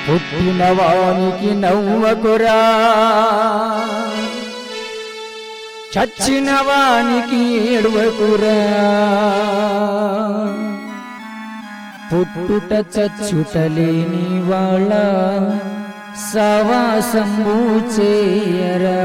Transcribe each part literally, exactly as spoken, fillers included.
పుట్టిన వానికి నవ్వకురా, చచ్చిన వానికి ఏడవకురా. పుట్టుట చచ్చుట లేని వాళ్ళ సవాసంబు చేయరా.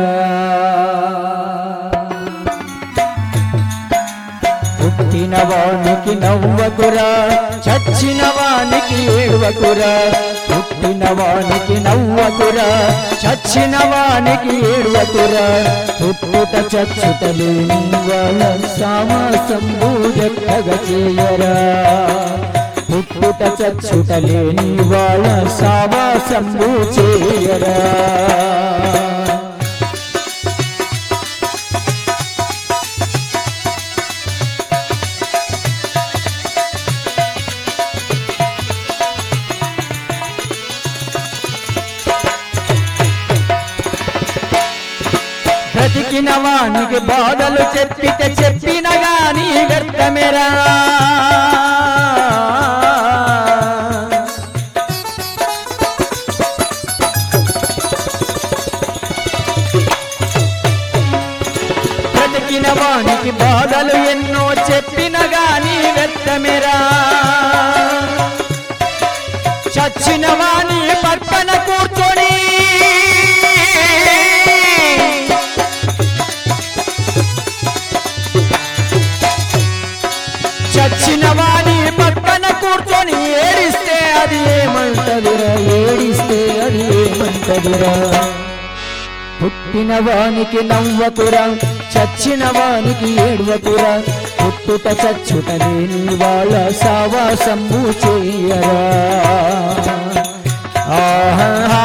పుట్టిన వానికి నవ్వకురా, చచ్చిన వానికి ఏడవకురా. పుట్టిన వానికి నవ్వకురా, చచ్చిన వానికి ఏడవకురా. పుట్టుట చచ్చుట లేని వాళ్ళ సవాసంబు ఎక్కగ చేయరా. పుట్టుట చచ్చుట లేని వాళ్ళ సవాసంబు చేయరా. బ్రతికిన వానికి బాధలు చెప్పితే చెప్పిన గాని వ్యర్థమేరా. బ్రతికిన వానికి బాధలు ఎన్నో చెప్పిన గాని వ్యర్థమేరా. చచ్చిన వాని పక్కన కూర్చొని చచ్చిన వాని పక్కన కూర్చొని ఏడిస్తే అది ఏమంటదిరా, ఏడిస్తే అది ఏమంటదిరా. పుట్టిన వానికి నవ్వకురా, చచ్చిన వానికి ఏడవకురా. పుట్టుట చచ్చుట లేని వాళ్ళ సవాసంబు చేయరా. ఆహా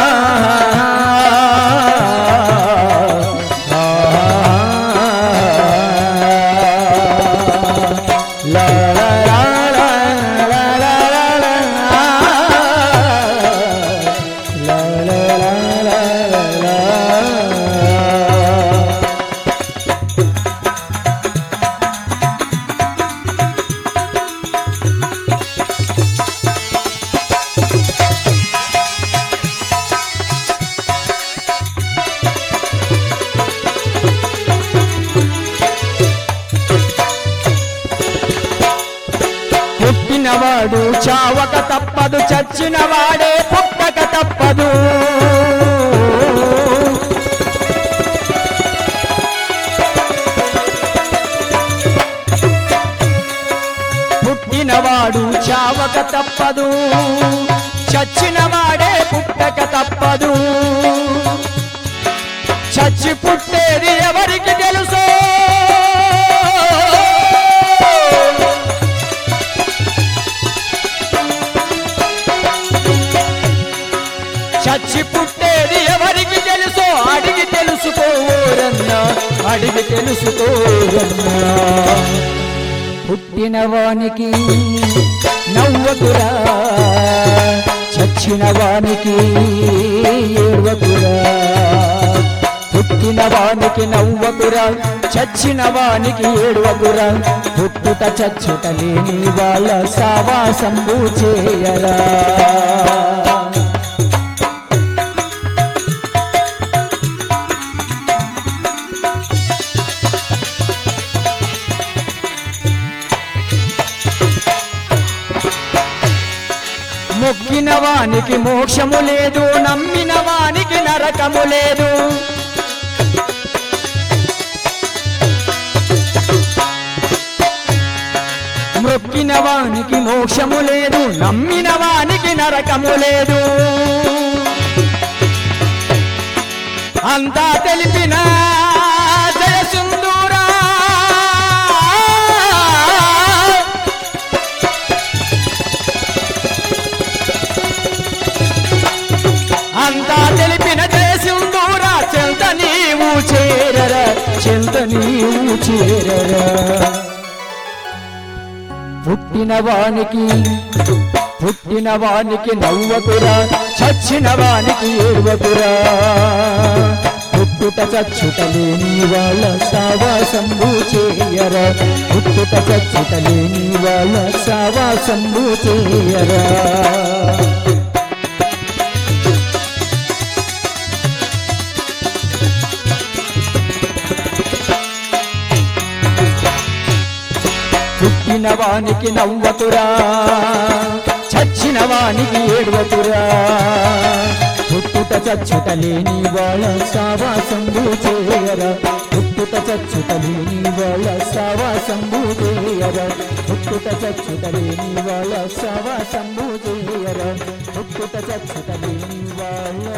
పుట్టినవాడు చావక తప్పదు, చచ్చిన వాడే పుట్టక తప్పదు. పుట్టినవాడు చావక తప్పదు, చచ్చిన వాడే పుట్టక తప్పదు. చచ్చి పుట్టేది ఎవరికి తెలుసు, చచ్చి పుట్టేది ఎవరికి తెలుసో అడిగి తెలుసుకోరన్నా, అడిగి తెలుసుకోరన్నా. పుట్టిన వానికి నవ్వకురా, చచ్చిన వానికి ఏడవకురా. పుట్టిన వానికి నవ్వకురా, చచ్చిన వానికి ఏడవకురా. పుట్టుట చచ్చుట లేని వాళ్ళ సవాసంబు చేయరా. మొక్కిన వానికి మోక్షము లేదు, నమ్మిన వానికి నరకము లేదు. మొక్కిన వానికి మోక్షము లేదు, నమ్మిన వానికి నరకము లేదు. అంతా తెలిపిన జయసింధూరా, అంతా తెలిపిన జయసింధూరా. చెంత నీవు చేరరా, చెంత నీవు చేరరా. పుట్టిన వానికి పుట్టిన వానికి నవ్వకురా, చచ్చిన వానికి ఏడవకురా. పుట్టుట చచ్చుట లేని వాళ్ళ సవాసంబు చేయరా. పుట్టుట చచ్చుట లేని వాళ్ళ సవాసంబు చేయరా. నవ్విన వానికి నవ్వతురా, చచ్చిన వానికి ఏడవతురా. పుట్టుట చచ్చుట లేని వాళ్ళ సావాసంబు చేయరా, పుట్టుట చచ్చుట లేని వాళ్ళ సావాసంబు చేయరా, పుట్టుట చచ్చుట లేని వాళ్ళ సావాసంబు చేయరా, పుట్టుట చచ్చుట లేని వాళ్ళ